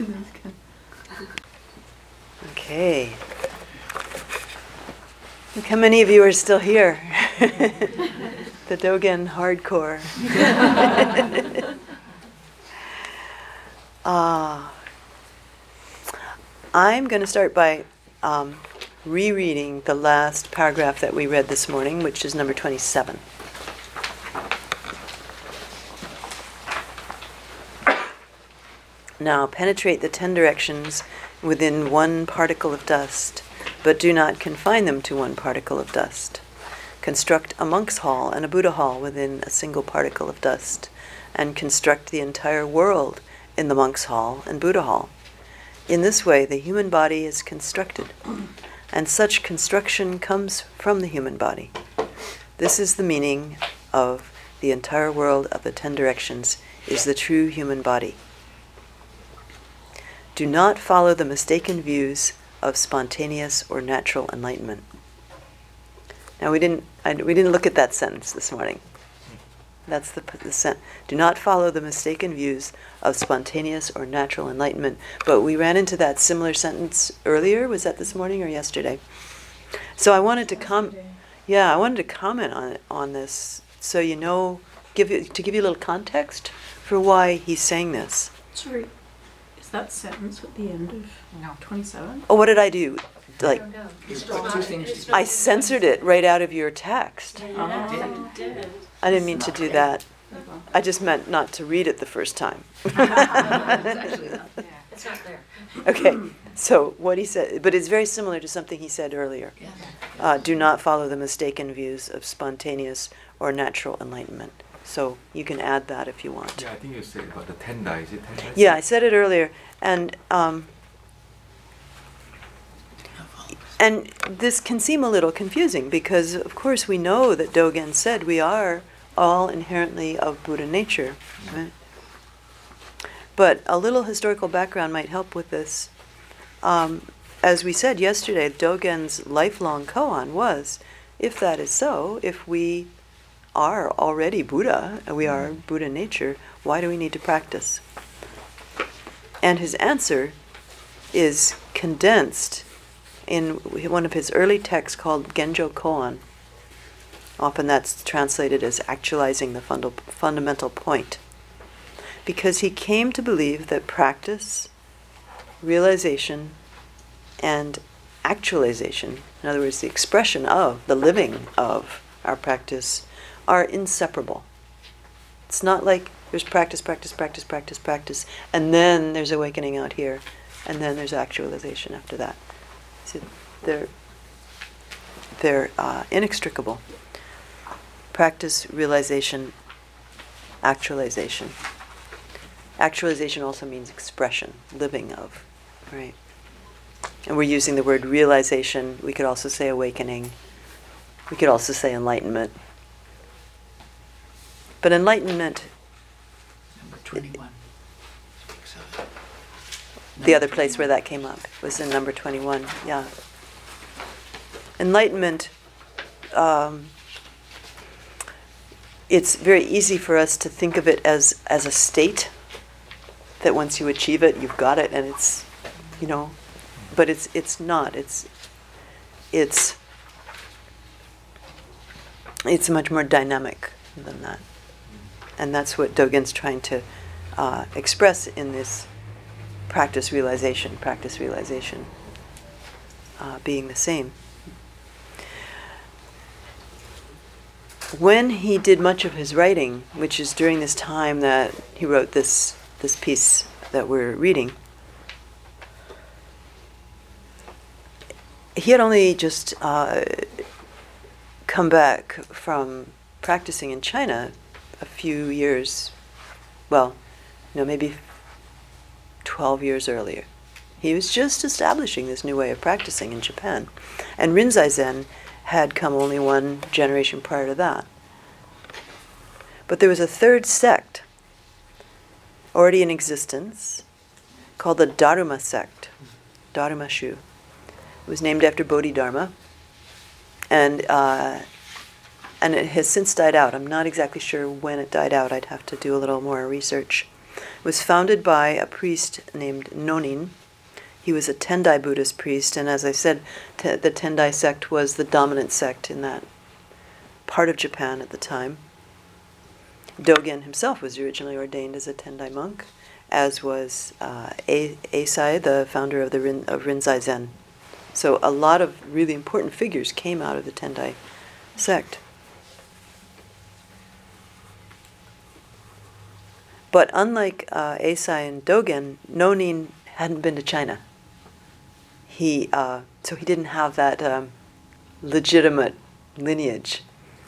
Okay. Look how many of you are still here. The Dogen hardcore. I'm going to start by rereading the last paragraph that we read this morning, which is number 27. Now penetrate the 10 directions within one particle of dust, but do not confine them to one particle of dust. Construct a monk's hall and a Buddha hall within a single particle of dust, and construct the entire world in the monk's hall and Buddha hall. In this way, the human body is constructed, and such construction comes from the human body. This is the meaning of the entire world of the 10 directions is the true human body. Do not follow the mistaken views of spontaneous or natural enlightenment. Now we didn't look at that sentence this morning. That's the sentence. Do not follow the mistaken views of spontaneous or natural enlightenment. But we ran into that similar sentence earlier. Was that this morning or yesterday? So I wanted to comment on this, so you know, give you a little context for why he's saying this. Sorry. That sentence at the end of 27? Oh, what did I do? Like, I I censored it right out of your text. Oh. I didn't mean to do that. I just meant not to read it the first time. It's not there. Okay, so what he said, but it's very similar to something he said earlier. Do not follow the mistaken views of spontaneous or natural enlightenment. So you can add that if you want. Yeah, I think you said about the 10 dai. Is it 10 dai? Yeah, I said it earlier, and this can seem a little confusing because, of course, we know that Dogen said we are all inherently of Buddha nature, right? But a little historical background might help with this. As we said yesterday, Dogen's lifelong koan was, if that is so, if we are already Buddha, and we are Buddha nature, why do we need to practice? And his answer is condensed in one of his early texts called Genjo Koan. Often that's translated as actualizing the fundamental point. Because he came to believe that practice, realization, and actualization, in other words, the expression of, the living of our practice, are inseparable. It's not like there's practice, and then there's awakening out here, and then there's actualization after that. See, they're inextricable. Practice, realization, actualization. Actualization also means expression, living of, right? And we're using the word realization. We could also say awakening. We could also say enlightenment. But enlightenment, Number 21. the other place where that came up was in number 21, yeah. Enlightenment, it's very easy for us to think of it as a state, that once you achieve it, you've got it, and it's, but it's not. It's much more dynamic than that. And that's what Dogen's trying to express in this practice realization being the same. When he did much of his writing, which is during this time that he wrote this piece that we're reading, he had only just come back from practicing in China a few years, maybe 12 years earlier. He was just establishing this new way of practicing in Japan. And Rinzai Zen had come only one generation prior to that. But there was a third sect already in existence called the Dharma sect, Dharma Shu. It was named after Bodhidharma, and it has since died out. I'm not exactly sure when it died out. I'd have to do a little more research. was founded by a priest named Nonin. He was a Tendai Buddhist priest, and as I said, the Tendai sect was the dominant sect in that part of Japan at the time. Dogen himself was originally ordained as a Tendai monk, as was Eisai, the founder of Rinzai Zen. So a lot of really important figures came out of the Tendai sect. But unlike Eisai and Dogen, Nonin hadn't been to China. So he didn't have that legitimate lineage.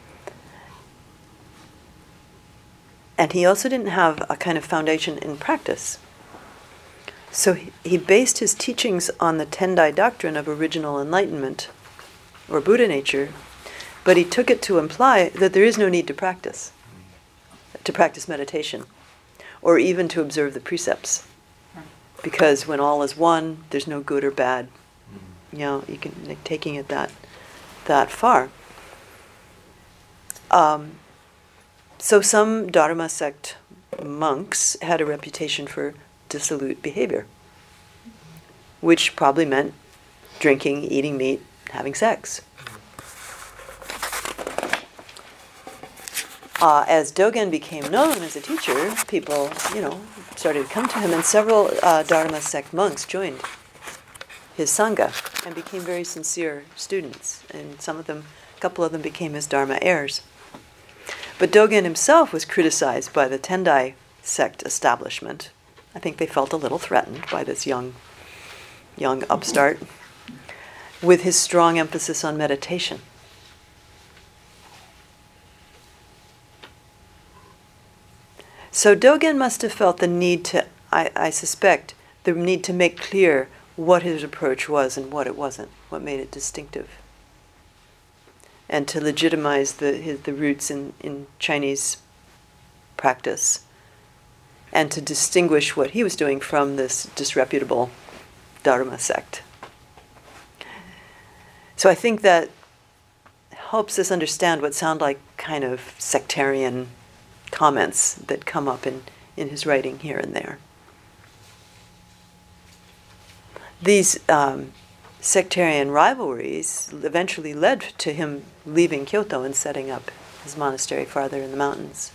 And he also didn't have a kind of foundation in practice. So he based his teachings on the Tendai doctrine of original enlightenment, or Buddha nature, but he took it to imply that there is no need to practice meditation, or even to observe the precepts. Because when all is one, there's no good or bad. You know, you can taking it that far. So some Dharma sect monks had a reputation for dissolute behavior, which probably meant drinking, eating meat, having sex. As Dogen became known as a teacher, people, started to come to him, and several Dharma sect monks joined his Sangha and became very sincere students. And a couple of them became his Dharma heirs. But Dogen himself was criticized by the Tendai sect establishment. I think they felt a little threatened by this young upstart, with his strong emphasis on meditation. So Dogen must have felt the need to, I suspect, the need to make clear what his approach was and what it wasn't, what made it distinctive, and to legitimize the roots in Chinese practice, and to distinguish what he was doing from this disreputable Dharma sect. So I think that helps us understand what sound like kind of sectarian comments that come up in his writing here and there. These sectarian rivalries eventually led to him leaving Kyoto and setting up his monastery farther in the mountains.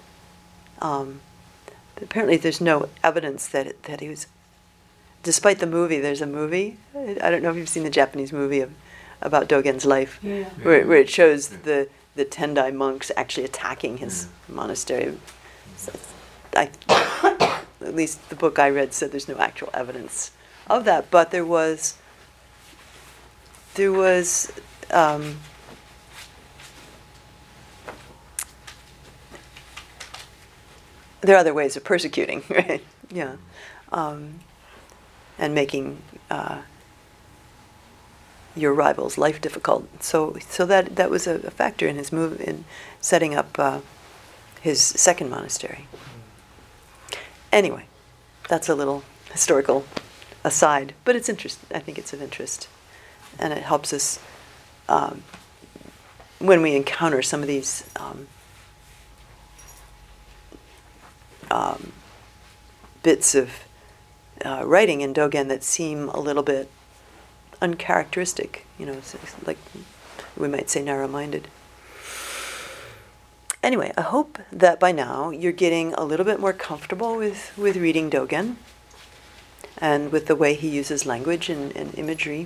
Apparently there's no evidence that he was, despite the movie, there's a movie, I don't know if you've seen the Japanese movie about Dogen's life, where it shows the Tendai monks actually attacking his monastery. So at least the book I read said there's no actual evidence of that, but there are other ways of persecuting, right? Yeah, and making your rival's life difficult. So that was a factor in his move in setting up his second monastery. Anyway, that's a little historical aside, but it's interesting. I think it's of interest, and it helps us when we encounter some of these bits of writing in Dogen that seem a little bit uncharacteristic, it's like we might say narrow-minded. Anyway, I hope that by now you're getting a little bit more comfortable with reading Dogen and with the way he uses language and imagery.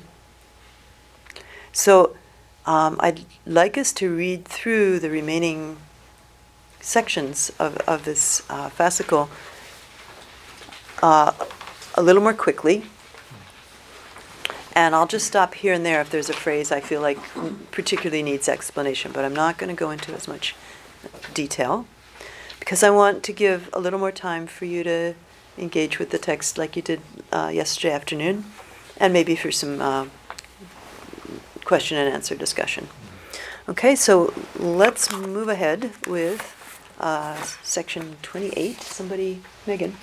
So I'd like us to read through the remaining sections of this fascicle a little more quickly. And I'll just stop here and there if there's a phrase I feel like particularly needs explanation, but I'm not going to go into as much detail because I want to give a little more time for you to engage with the text like you did yesterday afternoon, and maybe for some question and answer discussion. Okay, so let's move ahead with section 28. Somebody, Megan.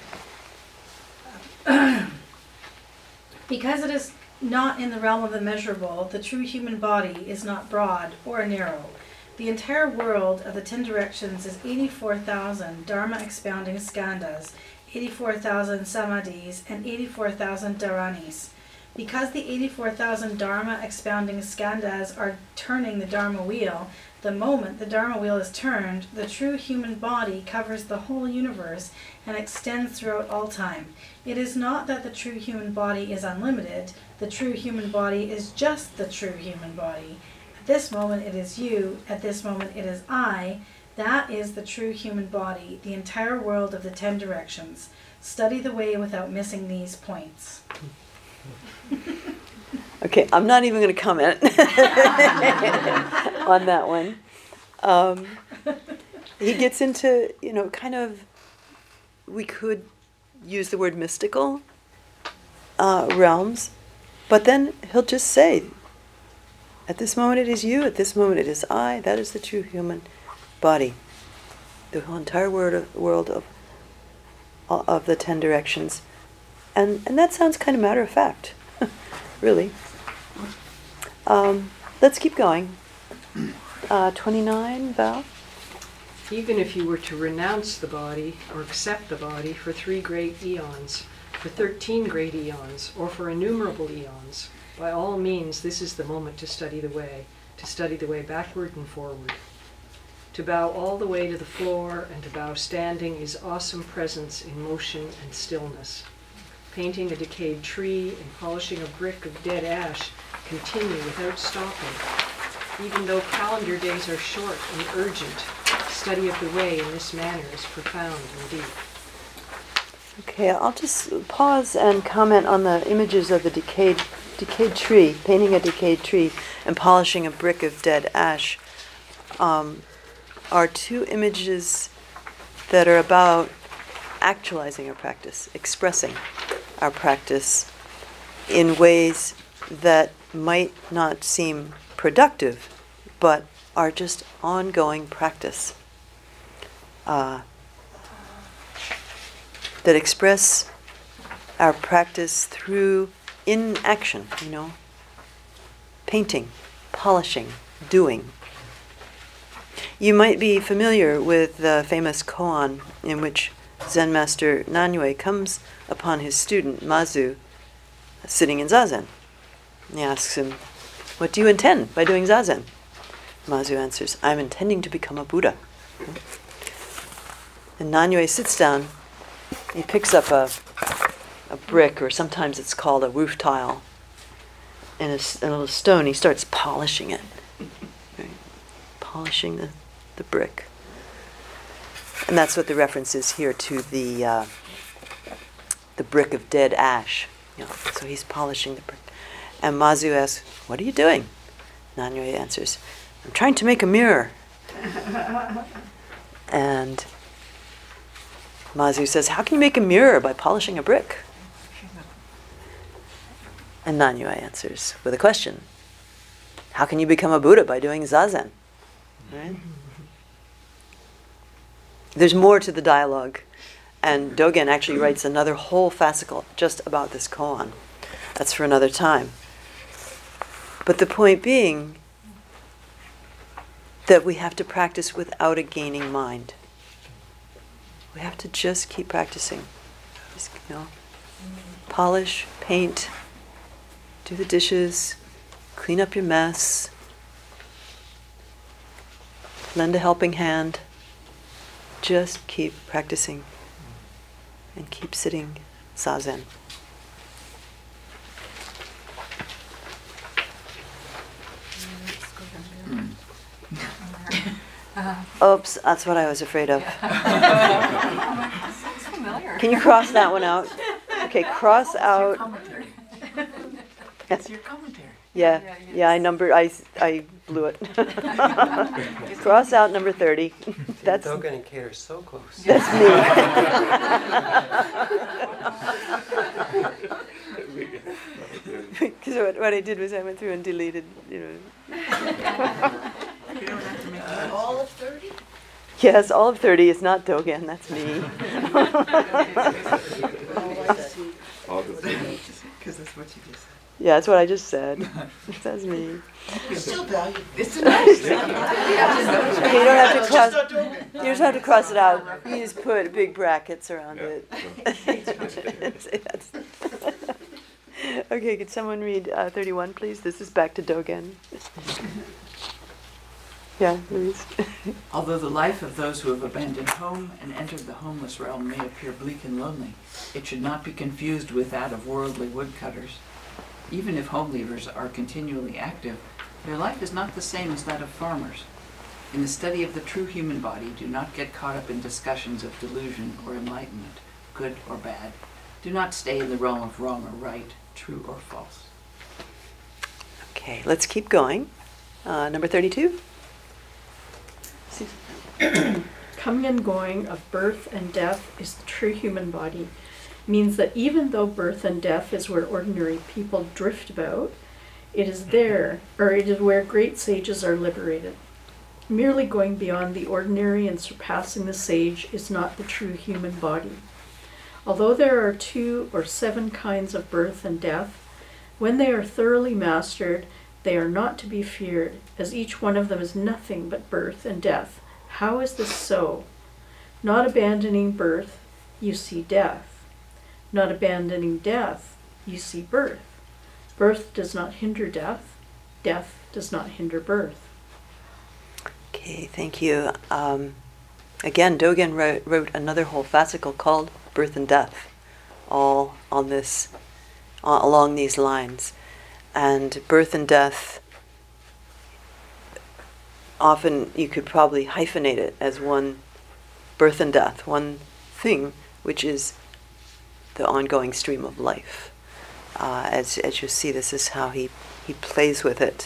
Because it is not in the realm of the measurable, the true human body is not broad or narrow. The entire world of the 10 directions is 84,000 Dharma expounding skandhas, 84,000 samadhis, and 84,000 dharanis. Because the 84,000 Dharma expounding skandhas are turning the Dharma wheel, the moment the Dharma wheel is turned, the true human body covers the whole universe and extends throughout all time. It is not that the true human body is unlimited. The true human body is just the true human body. At this moment it is you, at this moment it is I. That is the true human body, the entire world of the 10 directions. Study the way without missing these points. Okay, I'm not even going to comment on that one. He gets into, kind of, we could use the word mystical realms, but then he'll just say, at this moment it is you, at this moment it is I, that is the true human body. The whole entire world of the 10 directions. And that sounds kind of matter of fact, really. Let's keep going. 29, Val? Even if you were to renounce the body or accept the body for 3 great eons, for 13 great eons, or for innumerable eons, by all means this is the moment to study the way backward and forward. To bow all the way to the floor and to bow standing is awesome presence in motion and stillness. Painting a decayed tree and polishing a brick of dead ash continue without stopping. Even though calendar days are short and urgent, study of the way in this manner is profound and deep. Okay, I'll just pause and comment on the images of the decayed tree, painting a decayed tree and polishing a brick of dead ash. Are 2 images that are about actualizing our practice, expressing our practice in ways that might not seem productive, but are just ongoing practice. That express our practice through inaction, painting, polishing, doing. You might be familiar with the famous koan in which Zen master Nanyue comes upon his student Mazu sitting in zazen. He asks him, "What do you intend by doing zazen?" Mazu answers, "I'm intending to become a Buddha." And Nanyue sits down. He picks up a brick, or sometimes it's called a roof tile, and a little stone. He starts polishing it, right? Polishing the brick. And that's what the reference is here to the brick of dead ash. So he's polishing the brick. And Mazu asks, "What are you doing?" Nanyue answers, "I'm trying to make a mirror." And Mazu says, "How can you make a mirror by polishing a brick?" And Nanyue answers with a question, "How can you become a Buddha by doing zazen?" Right? There's more to the dialogue, and Dogen actually writes another whole fascicle just about this koan. That's for another time. But the point being that we have to practice without a gaining mind. We have to just keep practicing. Just, polish, paint, do the dishes, clean up your mess, lend a helping hand. Just keep practicing and keep sitting zazen. Oops, that's what I was afraid of. Sounds familiar. Can you cross that one out? Okay, cross out. Commentary. Yes. It's your commentary. Yeah, I blew it. Cross out number 30. That's Dogen and Kate are so close. That's me. Because what I did was I went through and deleted, All of 30? Yes, all of 30 is not Dogen, that's me. Oh, I see. All the things. Because that's what you just said. Yeah, that's what I just said. That's me. You still value this. Okay, you don't have to cross. You just have to cross it out. You just put big brackets around it. Okay, could someone read 31, please? This is back to Dogen. Yeah, Louise. Although the life of those who have abandoned home and entered the homeless realm may appear bleak and lonely, it should not be confused with that of worldly woodcutters. Even if home leavers are continually active, their life is not the same as that of farmers. In the study of the true human body, do not get caught up in discussions of delusion or enlightenment, good or bad. Do not stay in the realm of wrong or right, true or false. Okay, let's keep going. Number 32. Coming and going of birth and death is the true human body, means that even though birth and death is where ordinary people drift about, it is there, or it is where great sages are liberated. Merely going beyond the ordinary and surpassing the sage is not the true human body. Although there are 2 or 7 kinds of birth and death, when they are thoroughly mastered, they are not to be feared, as each one of them is nothing but birth and death. How is this so? Not abandoning birth, you see death. Not abandoning death, you see birth. Birth does not hinder death. Death does not hinder birth. Okay, thank you. Again, Dogen wrote another whole fascicle called Birth and Death, all on this, along these lines. And birth and death, often you could probably hyphenate it as one birth and death, one thing, which is the ongoing stream of life. As you see, this is how he plays with it.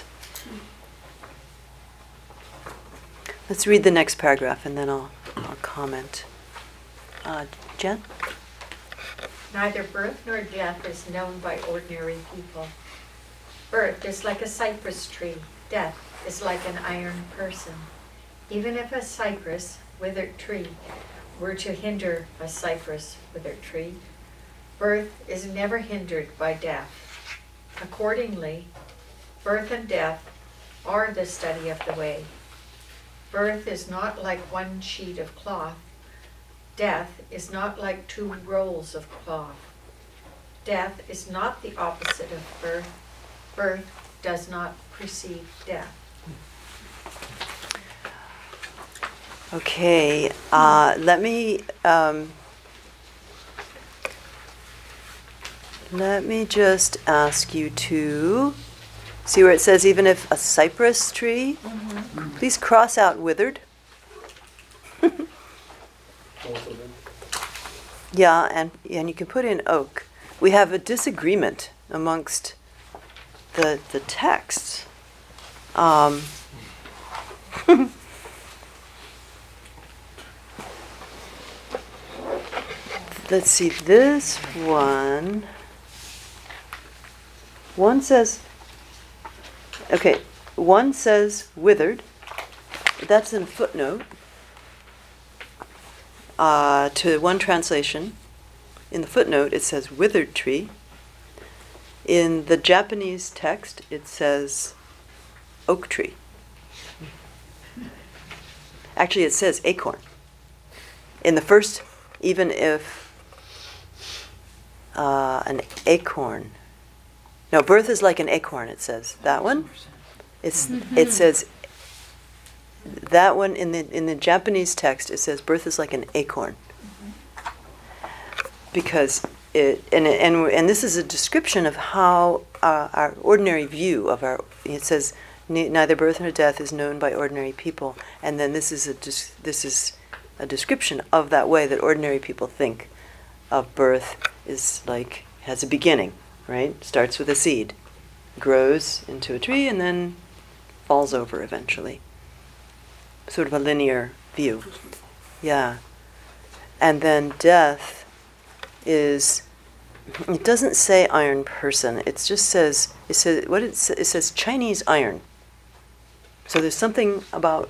Let's read the next paragraph and then I'll comment. Jen? Neither birth nor death is known by ordinary people. Birth is like a cypress tree. Death is like an iron person. Even if a cypress, withered tree, were to hinder a cypress, withered tree, birth is never hindered by death. Accordingly, birth and death are the study of the way. Birth is not like one sheet of cloth. Death is not like 2 rolls of cloth. Death is not the opposite of birth. Birth does not precede death. Okay, let me just ask you to see where it says even if a cypress tree, please cross out withered. Yeah, and you can put in oak. We have a disagreement amongst the texts. Let's see, this one says, okay, one says withered. That's in a footnote to one translation. In the footnote, it says withered tree. In the Japanese text, it says oak tree. Actually, it says acorn. In the first, even if an acorn. No, birth is like an acorn, it says. That one? It says, that one in the Japanese text, it says birth is like an acorn. Because and this is a description of how our ordinary view of it says, neither birth nor death is known by ordinary people. And then this is a description of that way that ordinary people think of birth is like, has a beginning, right? Starts with a seed, grows into a tree, and then falls over eventually. Sort of a linear view. Yeah. And then death is, it doesn't say iron person, it just says, it says Chinese iron. So there's something about,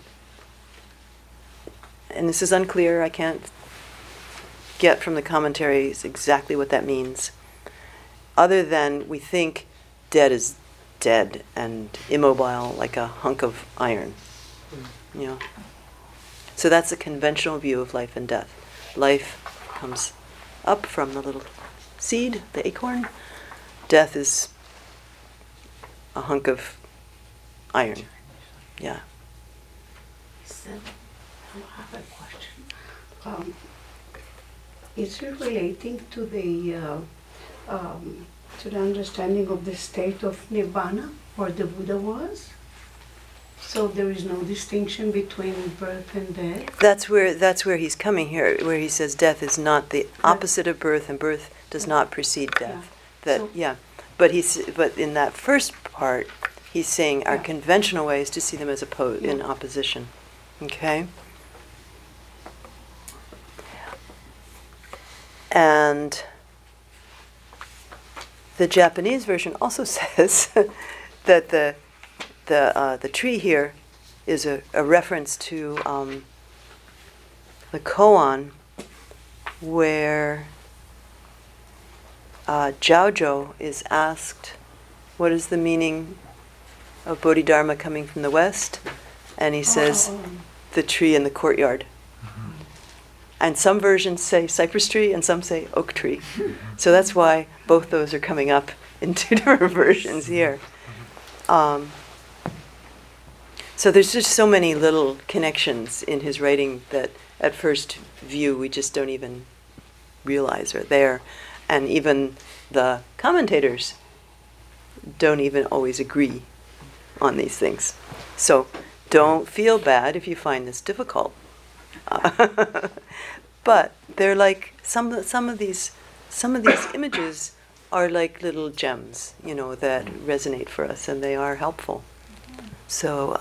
and this is unclear, I can't get from the commentaries exactly what that means, other than we think dead is dead and immobile like a hunk of iron. You know. So that's a conventional view of life and death. Life comes up from the little seed, the acorn. Death is a hunk of iron. Yeah. So, I have a question. Is it relating to the understanding of the state of nirvana, where the Buddha was? So there is no distinction between birth and death? That's where he's coming here, where he says death is not the opposite of birth, and birth does not precede death. But in that first part, he's saying our conventional way is to see them as in opposition. Okay? And the Japanese version also says that the tree here is a reference to the koan, where Jiaozhou is asked, what is the meaning of Bodhidharma coming from the west? And he says, the tree in the courtyard. And some versions say cypress tree and some say oak tree. So that's why both those are coming up in two different versions here. So there's just so many little connections in his writing that at first view we just don't even realize are there. And even the commentators don't even always agree on these things. So don't feel bad if you find this difficult. But they're like some of these images are like little gems, that resonate for us, and they are helpful. So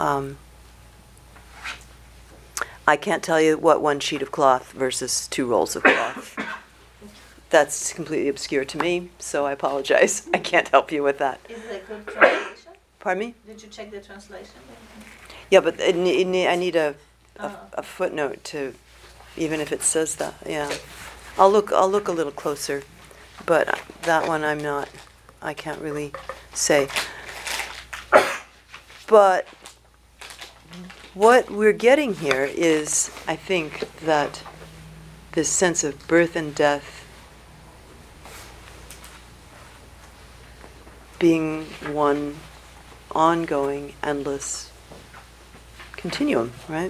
I can't tell you what one sheet of cloth versus 2 rolls of cloth. That's completely obscure to me, so I apologize. I can't help you with that. Is it a good translation? Pardon me? Did you check the translation? Yeah, but I need a footnote to, even if it says that. Yeah, I'll look a little closer, but that one I can't really say. But what we're getting here is, I think, that this sense of birth and death being one ongoing, endless continuum, right?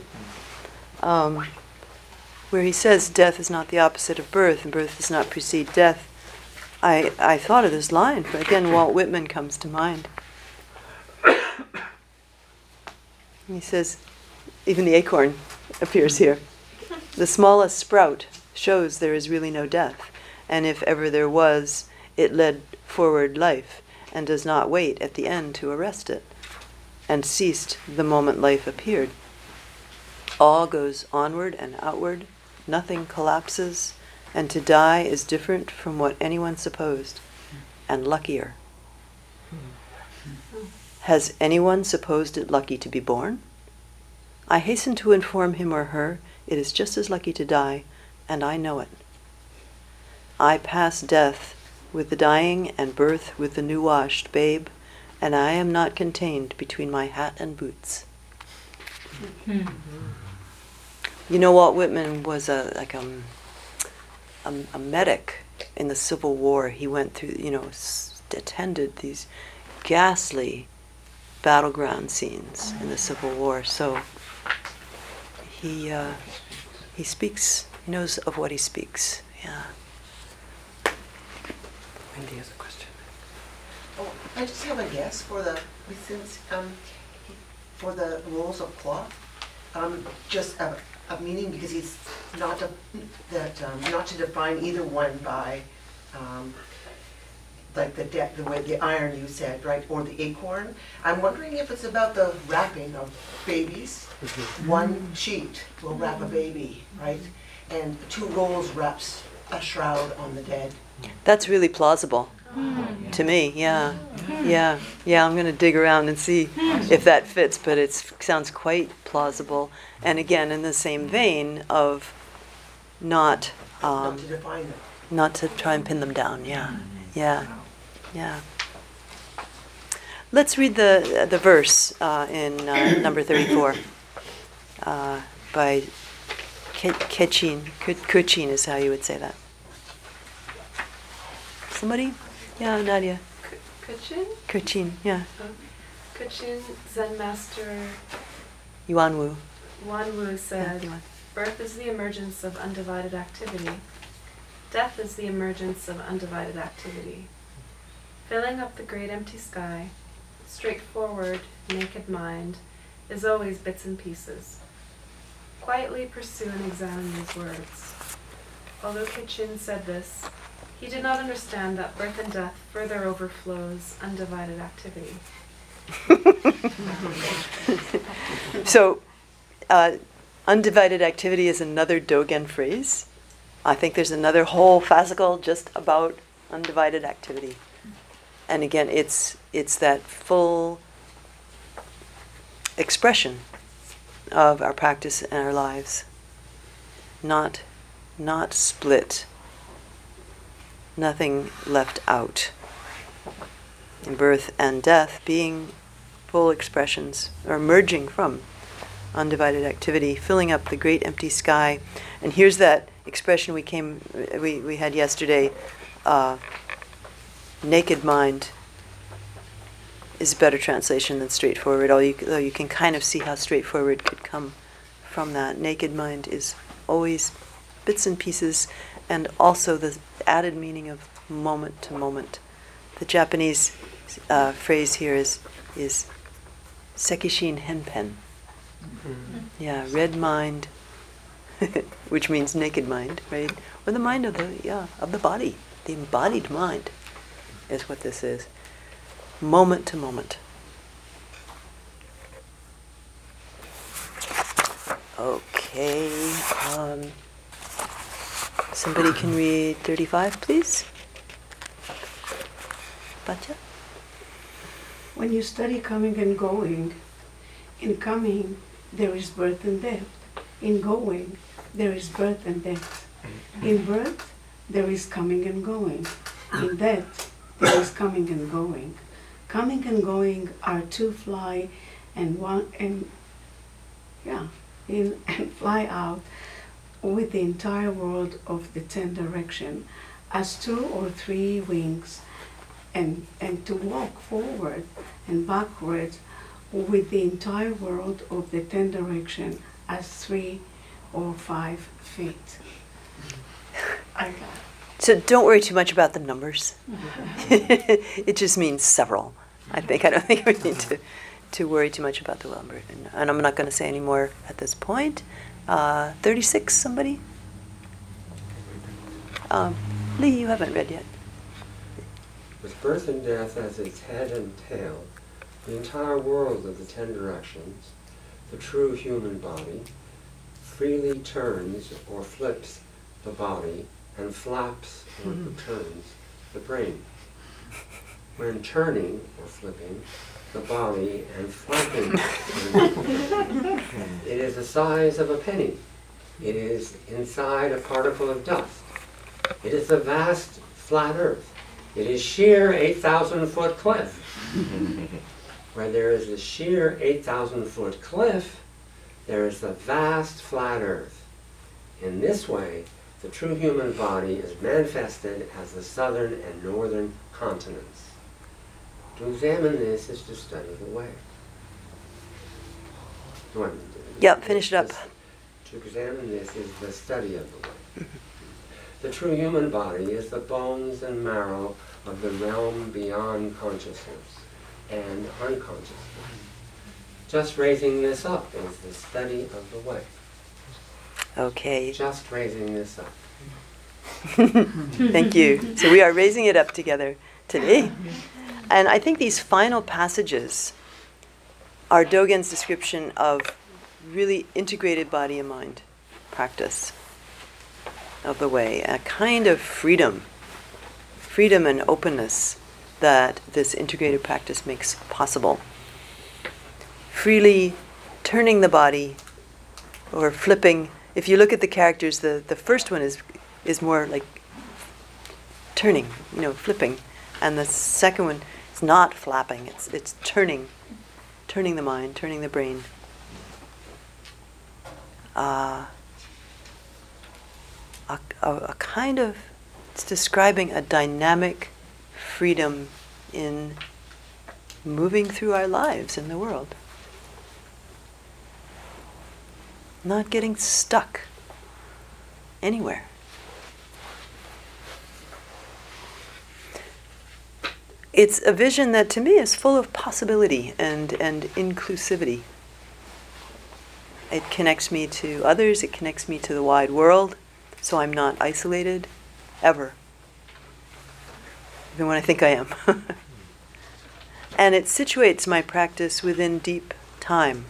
Where he says death is not the opposite of birth, and birth does not precede death. I thought of this line, but again, Walt Whitman comes to mind. He says, even the acorn appears here. The smallest sprout shows there is really no death, and if ever there was, it led forward life, and does not wait at the end to arrest it, and ceased the moment life appeared. All goes onward and outward, nothing collapses, and to die is different from what anyone supposed, and luckier. Has anyone supposed it lucky to be born? I hasten to inform him or her it is just as lucky to die, and I know it. I pass death with the dying and birth with the new-washed babe, and I am not contained between my hat and boots. Walt Whitman was a medic in the Civil War. He went through, attended these ghastly battleground scenes in the Civil War. So he speaks, he knows of what he speaks. Yeah. Wendy has a question. Oh, I just have a guess for the rolls of cloth. Just a meaning, because he's not to define either one by like the way the iron you said, right, or the acorn. I'm wondering if it's about the wrapping of babies. One sheet will wrap a baby, right, and 2 rolls wraps a shroud on the dead. That's really plausible to me. Yeah. I'm going to dig around and see if that fits, but it sounds quite plausible. And again, in the same vein of not Not to define it. not to try and pin them down. Yeah. let's read the verse in number 34 by Kachin. Kachin is how you would say that. Somebody? Yeah, Nadia. Kachin? Kachin, yeah. Kachin Zen Master Yuan Wu. Yuan Wu said, Yeah, Yuan. birth is the emergence of undivided activity. Death is the emergence of undivided activity. Filling up the great empty sky, straightforward, naked mind, is always bits and pieces. Quietly pursue and examine these words. Although Kachin said this, he did not understand that birth and death further overflows undivided activity. So, undivided activity is another Dogen phrase. I think there's another whole fascicle just about undivided activity. And again, it's that full expression of our practice and our lives. Not split. Nothing left out. In birth and death being full expressions, or emerging from undivided activity, filling up the great empty sky. And here's that expression we had yesterday, naked mind is a better translation than straightforward, though you can kind of see how straightforward could come from that. Naked mind is always bits and pieces, and also the added meaning of moment to moment. The Japanese phrase here is sekishin henpen. Yeah, red mind, which means naked mind, right? Or the mind of the body, the embodied mind, is what this is. Moment to moment. Okay. Somebody can read 35, please. Batya? When you study coming and going, in coming there is birth and death. In going there is birth and death. In birth there is coming and going. In death there is coming and going. Coming and going are two fly and fly out with the entire world of the 10 direction as 2 or 3 wings, and to walk forward and backwards with the entire world of the 10 direction as 3 or 5 feet. So don't worry too much about the numbers. It just means several. I don't think we need to worry too much about the number. And I'm not going to say any more at this point. 36, somebody? Lee, you haven't read yet. With birth and death as its head and tail, the entire world of the 10 directions, the true human body, freely turns or flips the body and flaps or turns the brain. When turning or flipping the body and flapping it is the size of a penny. It is inside a particle of dust. It is the vast flat earth. It is sheer 8,000-foot cliff. Where there is a sheer 8,000-foot cliff, there is the vast flat earth. In this way, the true human body is manifested as the southern and northern continents. To examine this is to study the way. Yeah, finish it up. To examine this is the study of the way. The true human body is the bones and marrow of the realm beyond consciousness and unconsciousness. Just raising this up is the study of the way. Okay. Just raising this up. Thank you. So we are raising it up together today. And I think these final passages are Dogen's description of really integrated body and mind practice of the way, a kind of freedom and openness that this integrated practice makes possible. Freely turning the body or flipping. If you look at the characters, the first one is more like turning, flipping. And the second one It's not flapping, it's turning the mind, turning the brain. A kind of, it's describing a dynamic freedom in moving through our lives in the world. Not getting stuck anywhere. It's a vision that to me is full of possibility and inclusivity. It connects me to others, it connects me to the wide world, so I'm not isolated, ever. Even when I think I am. And it situates my practice within deep time,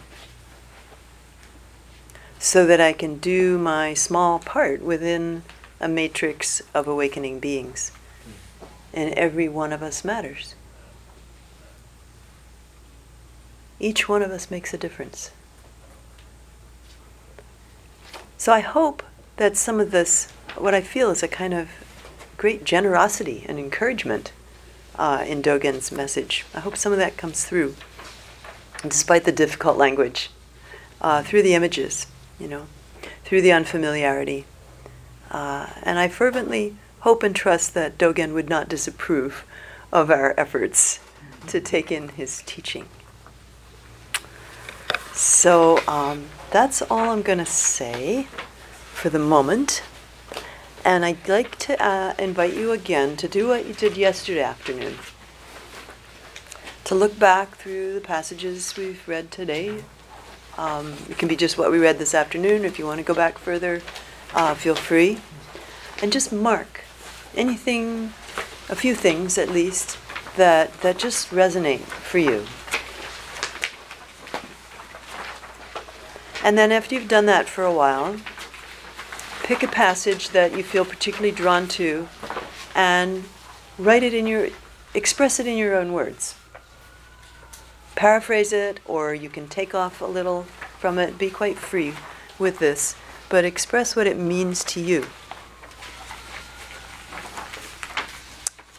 so that I can do my small part within a matrix of awakening beings. And every one of us matters. Each one of us makes a difference. So I hope that some of this, what I feel is a kind of great generosity and encouragement in Dogen's message. I hope some of that comes through, despite the difficult language, through the images, through the unfamiliarity. And I fervently hope and trust that Dogen would not disapprove of our efforts to take in his teaching. So that's all I'm going to say for the moment. And I'd like to invite you again to do what you did yesterday afternoon. To look back through the passages we've read today. It can be just what we read this afternoon. If you want to go back further, feel free. And just mark anything, a few things at least, that just resonate for you. And then after you've done that for a while, pick a passage that you feel particularly drawn to and express it in your own words. Paraphrase it, or you can take off a little from it. Be quite free with this, but express what it means to you.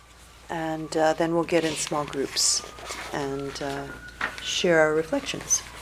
And then we'll get in small groups and share our reflections.